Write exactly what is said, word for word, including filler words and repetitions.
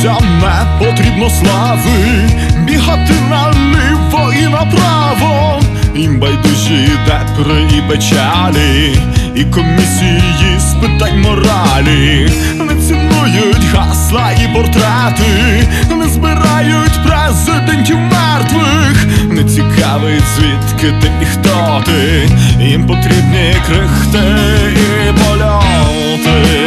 Хлопцям не потрібно слави, бігати наліво і направо. Їм байдужі депри і печалі, і комісії з питань моралі. Не цінують гасла і портрети, не збирають президентів мертвих. Не цікавить, звідки ти і хто ти, їм потрібні крихти і польоти.